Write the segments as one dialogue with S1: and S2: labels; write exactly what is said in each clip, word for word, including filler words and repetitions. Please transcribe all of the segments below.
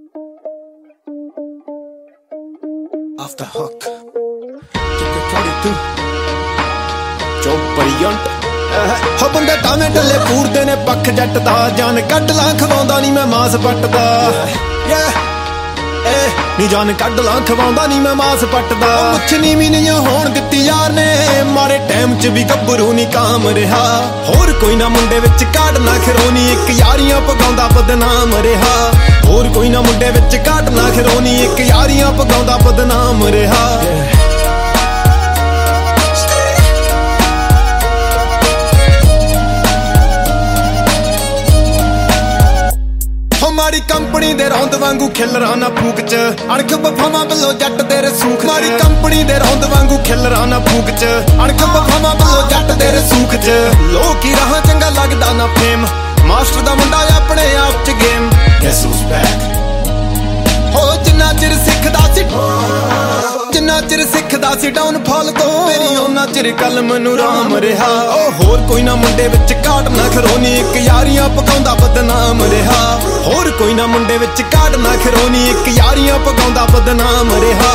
S1: Off the hook. forty-two. ਚੌਪਰੀਅੰਟ ਹੋ ਬੰਦੇ ਟਾਵੇਂ ਢੱਲੇ ਪੂਰਦੇ ਨੇ ਪੱਖ ਜੱਟ ਦਾ ਜਾਨ ਕੱਢ ਲਾਂ ਖਵਾਉਂਦਾ ਨਹੀਂ ਮੈਂ ਮਾਸ ਪੱਟਦਾ ਨੀ ਜਾਨ ਕੱਢ ਲਾਂ ਖਵਾਉਂਦਾ ਨਹੀਂ ਮੈਂ ਮਾਸ ਪੱਟਦਾ ਮੁੱਛ ਨੀਵੀਂ ਨਹੀਂ ਹੋਣ ਦਿੱਤੀ ਯਾਰ ਨੇ ਮਾਰੇ ਟਾਈਮ ਚ ਵੀ ਗੱਭਰੂ ਨਹੀਂ ਕਾਮ ਰਿਹਾ ਹੋਰ ਕੋਈ ਨਾ ਮੁੰਡੇ ਵਿੱਚ ਕਾਢ ਨਾ ਖਰੋਨੀ ਇੱਕ ਯਾਰੀਆਂ ਪਗਾਉਂਦਾ ਬਦਨਾਮ ਰਿਹਾ ਹੋਰ ਕੋਈ ਨਾ ਮੁੰਡੇ ਵਿੱਚ ਕਾਢ ਨਾ ਖਰੋਨੀ ਇੱਕ ਯਾਰੀਆਂ ਪਗਾਉਂਦਾ ਬਦਨਾਮ ਰਿਹਾ ਮਾਰੀ ਕੰਪਨੀ ਦੇ ਰੌਂਦ ਵਾਂਗੂ ਖਿਲਰਾਂ ਨਾ ਫੂਕ ਚ ਅਣਖ ਬਫਾਵਾਂ ਵੱਲੋਂ ਜੱਟ ਦੇ ਰਸੂਖ ਮਾਰੀ ਕੰਪਨੀ ਦੇ ਰੌਂਦ ਵਾਂਗੂ ਖਿਲਰਾਂ ਨਾ ਫੂਕ ਚ ਅਣਖ ਬਫਾਵਾਂ ਵੱਲੋਂ ਜੱਟ ਦੇ ਰਸੂਖ ਚ ਲੋਕੀ ਰਾਹ ਚੰਗਾ ਲੱਗਦਾ ਨਾ ਫੇਮ ਮਾਸਟਰ ਦਾ ਮੁੰਡਾ ਆਪਣੇ ਆਪ ਚ ਗੇਮ ਗੈਸ ਹੂਜ਼ ਬੈਕ ਹੋ ਜਿੰਨਾ ਚਿਰ ਸਿੱਖਦਾ ਸੀ ਜਿੰਨਾ ਚਿਰ ਸਿੱਖਦਾ ਸੀ ਡਾਊਨਫਾਲ ਤੋਂ ਮੇਰੀ ਉਹਨਾਂ ਚਿਰ ਕਲਮ ਨੂੰ ਰਾਮ ਰਿਹਾ ਉਹ ਹੋਰ ਕੋਈ ਨਾ ਮੁੰਡੇ ਵਿੱਚ ਕਾਟ ਨਾ ਖਰੋਨੀ ਇੱਕ ਯਾਰੀਆਂ ਪਕਾਉਂਦਾ ਬਦਨਾਮ ਰਿਹਾ ਹੋਰ ਕੋਈ ਨਾ ਮੁੰਡੇ ਵਿੱਚ ਕਾਟ ਨਾ ਖਰੋਨੀ ਇੱਕ ਯਾਰੀਆਂ ਪਕਾਉਂਦਾ ਬਦਨਾਮ ਰਿਹਾ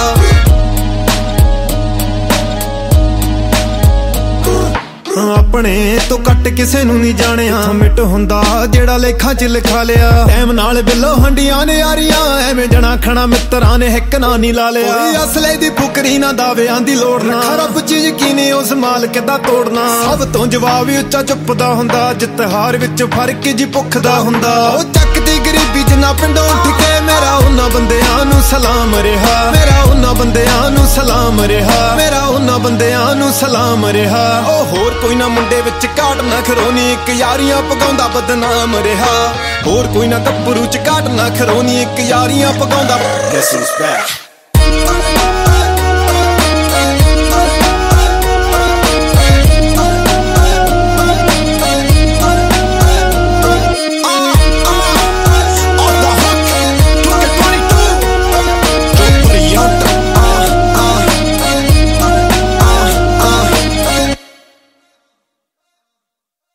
S1: ਆਪਣੇ ਤੋਂ ਕੱਟ ਕਿਸੇ ਨੂੰ ਨਹੀਂ ਜਾਣਿਆ ਮਿੱਟ ਹੁੰਦਾ ਜਿਹੜਾ ਲੇਖਾਂ ਚ ਲਿਖਾ ਲਿਆ ਟਾਈਮ ਨਾਲ ਬਿੱਲੋ ਹੰਡੀਆਂ ਨੇ ਯਾਰੀਆਂ ਐਵੇਂ ਜਣਾ ਖਣਾ ਮਿੱਤਰਾਂ ਨੇ ਹਿੱਕ ਨਾ ਨਹੀਂ ਲਾ ਲਿਆ ਕੋਈ ਅਸਲੇ ਦੀ ਫੁਕਰੀ ਨਾ ਦਾਵਿਆਂ ਦੀ ਲੋੜ ਨਾ ਰੱਬ ਚ ਯਕੀਨੇ ਉਸ ਮਾਲਕ ਦਾ ਤੋੜਨਾ ਸਭ ਤੋਂ ਜਵਾਬ ਹੀ ਉੱਚਾ ਚੁੱਪਦਾ ਹੁੰਦਾ ਜਿੱਤ ਹਾਰ ਵਿੱਚ ਫਰਕ ਜੀ ਭੁੱਖ ਦਾ ਹੁੰਦਾ ਉਹ ਚੱਕਦੀ ਗਰੀਬੀ ਜਿੰਨਾ ਪਿੰਡੋਂ ਉੱਠ ਕੇ ਮੇਰਾ ਉਹਨਾਂ ਬੰਦਿਆਂ ਨੂੰ ਸਲਾਮ ਰਿਹਾ ਮੇਰਾ ਉਹਨਾਂ ਬੰਦਿਆਂ ਨੂੰ ਸਲਾਮ ਰਿਹਾ ਮੇਰਾ ਉਹਨਾਂ ਬੰਦਿਆਂ ਨੂੰ ਸਲਾਮ ਰਿਹਾ ਉਹ ਹੋਰ ਕੋਈ ਨਾ ਮੁੰਡੇ ਵਿੱਚ ਕਾਟ ਨਾ ਖਰੋਨੀ ਇੱਕ ਯਾਰੀਆਂ ਪਗਾਉਂਦਾ ਬਦਨਾਮ ਰਿਹਾ ਹੋਰ ਕੋਈ ਨਾ ਗੱਭਰੂ ਚ ਕਾਟ ਨਾ ਖਰੋਨੀ ਇੱਕ ਯਾਰੀਆਂ ਪਗਾਉਂਦਾ ਗੈਸ ਹੂਜ਼ ਬੈਕ